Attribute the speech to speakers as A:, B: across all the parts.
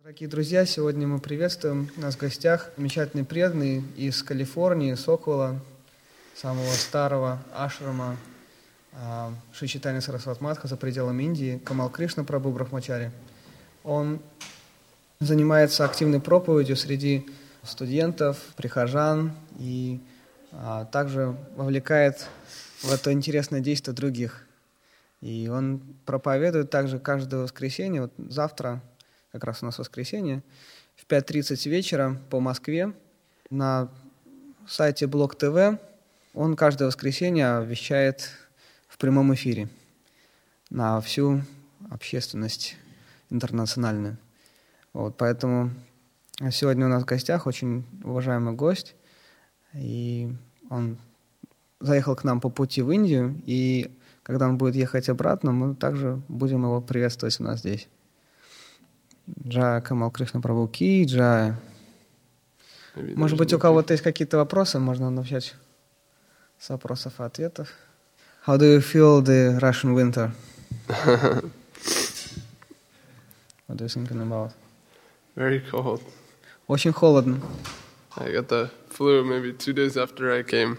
A: Дорогие друзья, сегодня мы приветствуем у нас в гостях замечательный преданный из Калифорнии, Сокола, самого старого ашрама Шри Чайтанья Сарасвати Матха за пределами Индии, Камал Кришна Прабху Брахмачари. Он занимается активной проповедью среди студентов, прихожан и также вовлекает в это интересное действие других. И он проповедует также каждое воскресенье, вот завтра, как раз у нас воскресенье, в 5:30 вечера по Москве на сайте Блог ТВ. Он каждое воскресенье вещает в прямом эфире на всю общественность интернациональную. Вот, поэтому сегодня у нас в гостях очень уважаемый гость, и он заехал к нам по пути в Индию, и когда он будет ехать обратно, мы также будем его приветствовать у нас здесь. Джая Камал Кришна Прабху Ки, Джая. Может быть, у кого-то есть какие-то вопросы? Можно начать с вопросов и ответов. How do you feel the Russian winter? What are you thinking about?
B: Very cold.
A: Очень холодно.
B: I got the flu maybe 2 days after I came.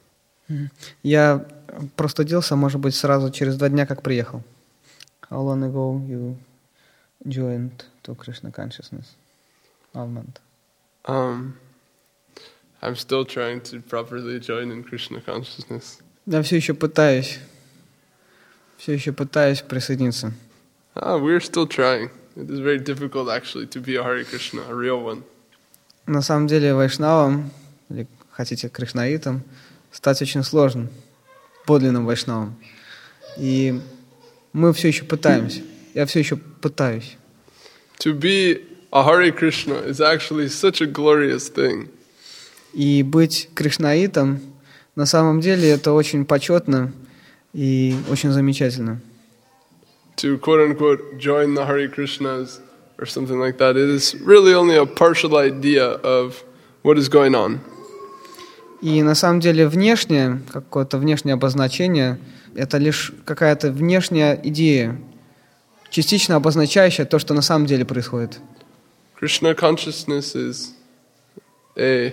A: Я простудился, может быть, сразу через 2 дня, как приехал. How long ago you joined to Krishna consciousness movement?
B: I'm still trying to properly join in Krishna consciousness.
A: Я все еще пытаюсь присоединиться.
B: We're still trying. It is very difficult actually to be a Hare Krishna, a real one.
A: На самом деле вайшнавом, или хотите кришнаитом, стать очень сложно, подлинным вайшнавом. И мы все еще пытаемся. Я все еще пытаюсь.
B: To be a Hare Krishna is actually such a glorious thing.
A: И быть кришнаитом на самом деле это очень почетно и очень замечательно.
B: To quote-unquote join the Hare Krishnas or something like that, it is really only a partial idea of what is going on.
A: И на самом деле внешнее, какое-то внешнее обозначение, это лишь какая-то внешняя идея, частично обозначающая то, что на самом деле происходит.
B: Krishna consciousness is a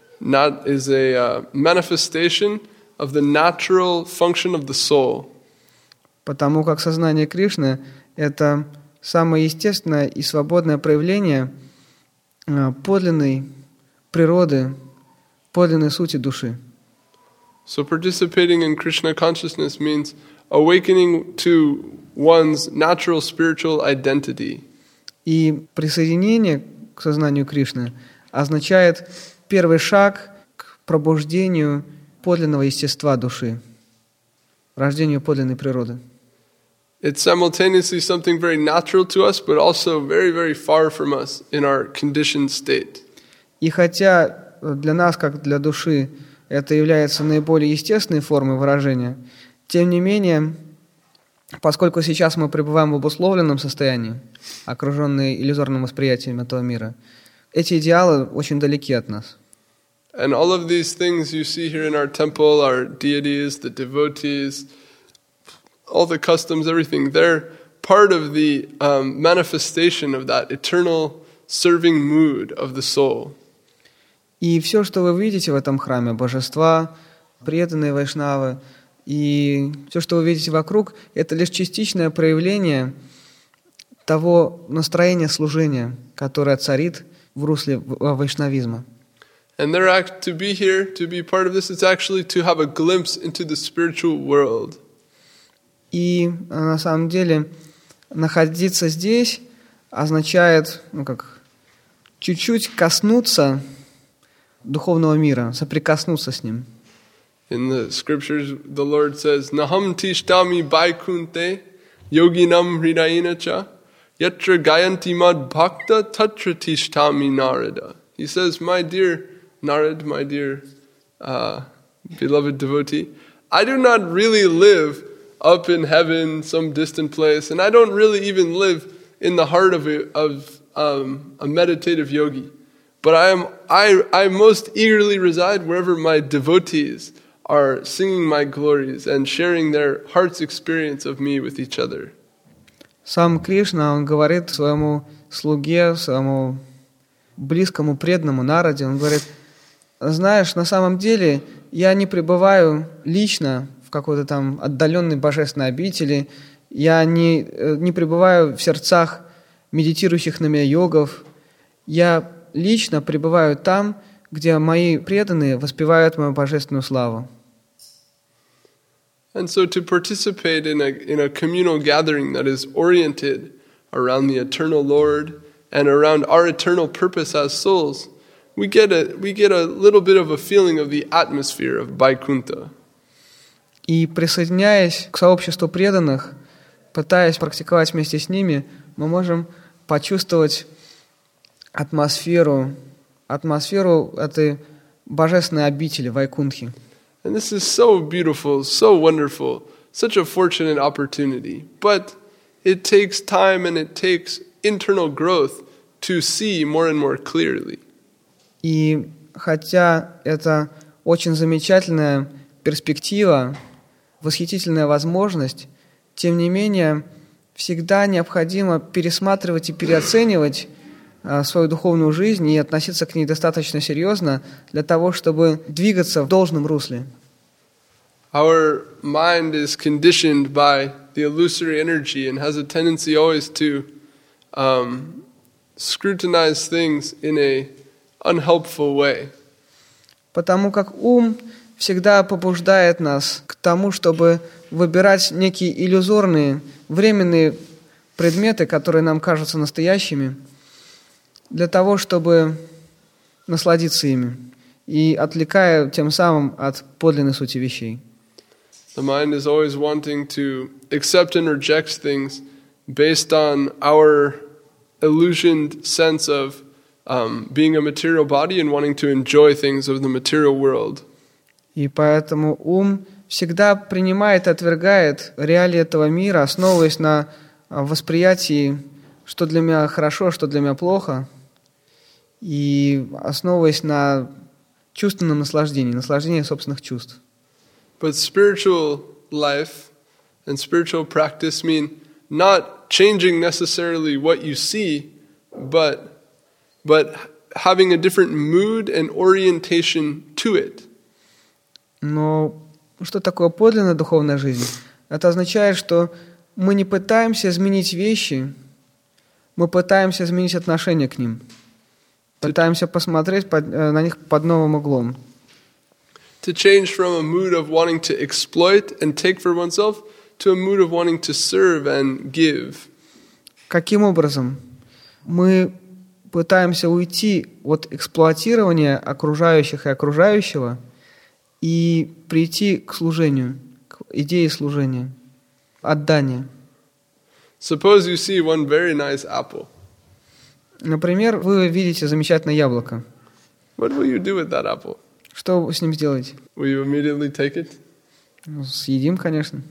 B: manifestation of the natural function of the soul.
A: Потому как сознание Кришны – это самое естественное и свободное проявление подлинной природы, подлинной сути души.
B: So participating in Krishna consciousness means awakening to one's natural spiritual identity.
A: И присоединение к сознанию Кришны означает первый шаг к пробуждению подлинного естества души, рождению подлинной природы.
B: It's simultaneously something very natural to us, but also very, very far from us in our conditioned state.
A: И хотя для нас, как для души, это является наиболее естественной формой выражения, тем не менее, поскольку сейчас мы пребываем в обусловленном состоянии, окруженные иллюзорным восприятием этого мира, эти идеалы очень далеки от нас.
B: And all of these things you see here in our temple, our deities, the devotees, all the customs, everything, they're part of the manifestation of that eternal serving mood of the soul.
A: И все, что вы видите в этом храме, божества, преданные вайшнавы, и все, что вы видите вокруг, это лишь частичное проявление того настроения служения, которое царит в русле вайшнавизма.
B: And their act to be here, to be part of this, is actually to have a glimpse into the spiritual world.
A: И на самом деле находиться здесь означает, чуть-чуть коснуться духовного мира, соприкоснуться с ним.
B: In the scriptures, the Lord says, "Naham tishtami baikunte yoginam hridayena cha yatra gayanti mad bhakta tatra tishtami narada." He says, "My dear Narad, my dear beloved devotee, I do not really live up in heaven, some distant place, and I don't really even live in the heart of a meditative yogi. But I most eagerly reside wherever my devotees are singing my glories and sharing their heart's experience of me with each other."
A: Сам Кришна, он говорит своему слуге, своему близкому, преданному народе. Он говорит: знаешь, на самом деле я не пребываю лично в какой-то там отдаленной божественной обители, я не пребываю в сердцах медитирующих на меня йогов, я лично пребываю там, где мои преданные воспевают мою божественную славу.
B: And so to participate in a communal gathering that is oriented around the eternal Lord and around our eternal purpose as souls, we get a little bit of a feeling of the atmosphere of Vaikuntha.
A: И присоединяясь к сообществу преданных, пытаясь практиковать вместе с ними, мы можем почувствовать атмосферу этой божественной обители Вайкунтхи.
B: And this is so beautiful, so wonderful, such a fortunate opportunity. But it takes time and it takes internal growth to see more and more clearly.
A: И хотя это очень замечательная перспектива, восхитительная возможность, тем не менее всегда необходимо пересматривать и переоценивать свою духовную жизнь и относиться к ней достаточно серьезно для того, чтобы двигаться в должном русле.
B: Our mind is conditioned by the illusory energy and has a tendency always to scrutinize things in a unhelpful way.
A: Потому как ум всегда побуждает нас к тому, чтобы выбирать некие иллюзорные, временные предметы, которые нам кажутся настоящими, для того, чтобы насладиться ими, и отвлекая тем самым от подлинной сути вещей.
B: The mind is always wanting to accept and reject things based on our illusioned sense of being a material body and wanting to enjoy things of the material world.
A: И поэтому ум всегда принимает и отвергает реалии этого мира, основываясь на восприятии, что для меня хорошо, что для меня плохо, и основываясь на чувственном наслаждении собственных чувств.
B: But spiritual life and spiritual practice mean not changing necessarily what you see, but having a different mood and orientation to it.
A: Но что такое подлинная духовная жизнь? Это означает, что мы не пытаемся изменить вещи, мы пытаемся изменить отношение к ним. Пытаемся посмотреть на них под новым углом.
B: To change from a mood of wanting to exploit and take for oneself to a mood of wanting to serve and give.
A: Каким образом? Мы пытаемся уйти от эксплуатирования окружающих и окружающего и прийти к служению, к идее служения, отдания.
B: Suppose you see one very nice apple.
A: Например, вы видите замечательное яблоко.
B: What will you do with that apple?
A: Что вы с ним сделаете?
B: Will you immediately take it?
A: Ну, съедим, конечно.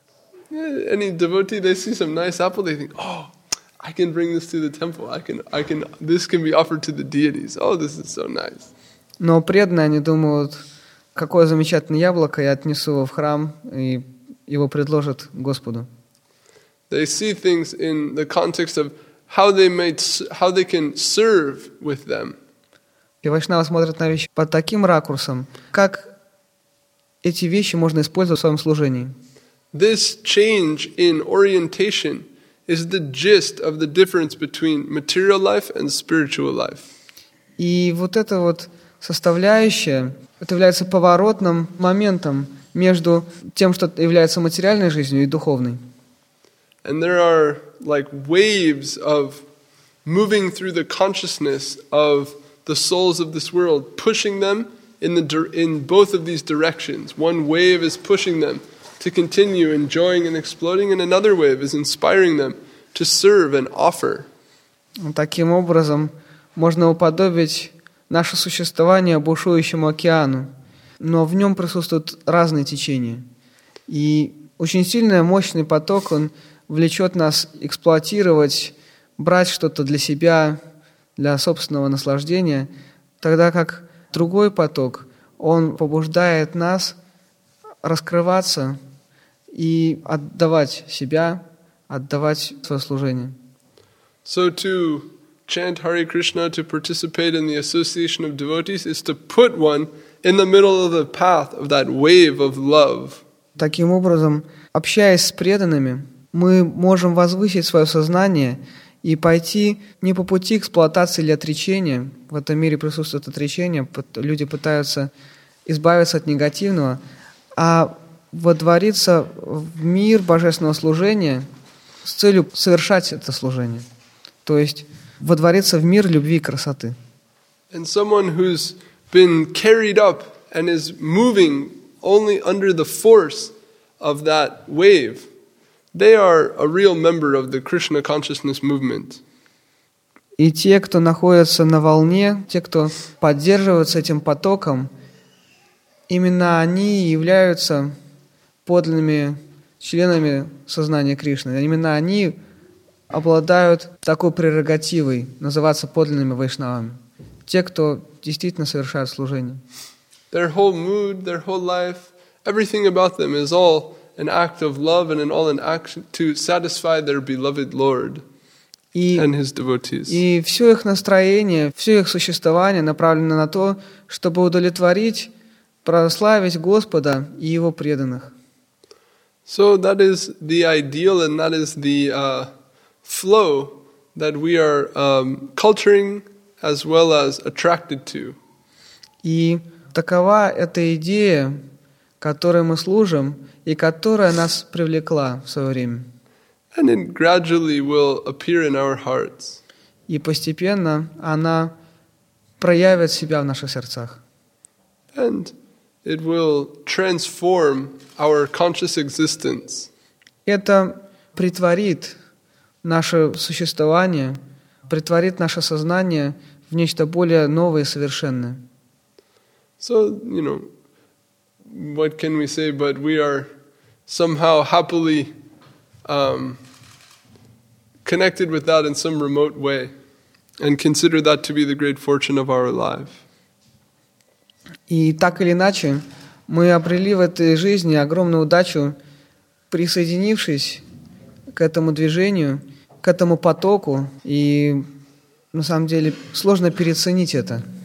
B: Any devotee, they see some nice apple, they think, oh, I can bring this to the temple. This can be offered to the deities. Oh, this is so nice.
A: Но преданные, они думают, какое замечательное яблоко, я отнесу его в храм, и его предложат Господу.
B: They see things in the context of how they can serve with them.
A: И вайшнавы смотрят на вещи под таким ракурсом, как эти вещи можно использовать в своем служении.
B: This change in orientation is the gist of the difference between material life and spiritual life.
A: И вот эта вот составляющая, это является поворотным моментом между тем, что является материальной жизнью, и духовной.
B: And there are like waves of moving through the consciousness of the souls of this world, pushing them in both of these directions. One wave is pushing them to continue enjoying and exploding, and another wave is inspiring them to serve and offer.
A: Таким образом, можно уподобить наше существование бушующему океану, но в нем присутствуют разные течения. И очень сильный, мощный поток, он влечет нас эксплуатировать, брать что-то для себя, для собственного наслаждения, тогда как другой поток, он побуждает нас раскрываться и отдавать себя, отдавать свое служение.
B: So to chant Hare Krishna, to participate in the association of devotees, is to put one in the middle of the path of that wave of love.
A: Таким образом, общаясь с преданными, мы можем возвысить свое сознание и пойти не по пути эксплуатации или отречения. В этом мире присутствует отречение, люди пытаются избавиться от негативного, а водвориться в мир божественного служения с целью совершать это служение. То есть водвориться в мир любви и красоты.
B: And someone who's been carried up and is moving only under the force of that wave, they are a real member of the Krishna consciousness movement.
A: И те, кто находится на волне, те, кто поддерживается этим потоком, именно они являются подлинными членами сознания Кришны. Именно они обладают такой прерогативой называться подлинными вайшнавами. Те, кто действительно совершает служение.
B: Their whole mood, their whole life, everything about them is all an act of love and all an action to satisfy their beloved Lord and His devotees.
A: И все их настроение, все их существование направлено на то, чтобы удовлетворить, прославить Господа и Его преданных.
B: So that is the ideal and that is the flow that we are culturing as well as attracted to.
A: И такова эта идея, которой мы служим и которая нас привлекла в свое время.
B: And it gradually will appear in our hearts.
A: И постепенно она проявит себя в наших сердцах.
B: And it will transform our conscious existence.
A: Это притворит наше существование, притворит наше сознание в нечто более новое и совершенное.
B: So, what can we say, but we are somehow happily connected with that in some remote way and consider that to be the great fortune of our life.
A: И так или иначе, мы обрели в этой жизни огромную удачу, присоединившись к этому движению, к этому потоку, и на самом деле сложно переоценить это.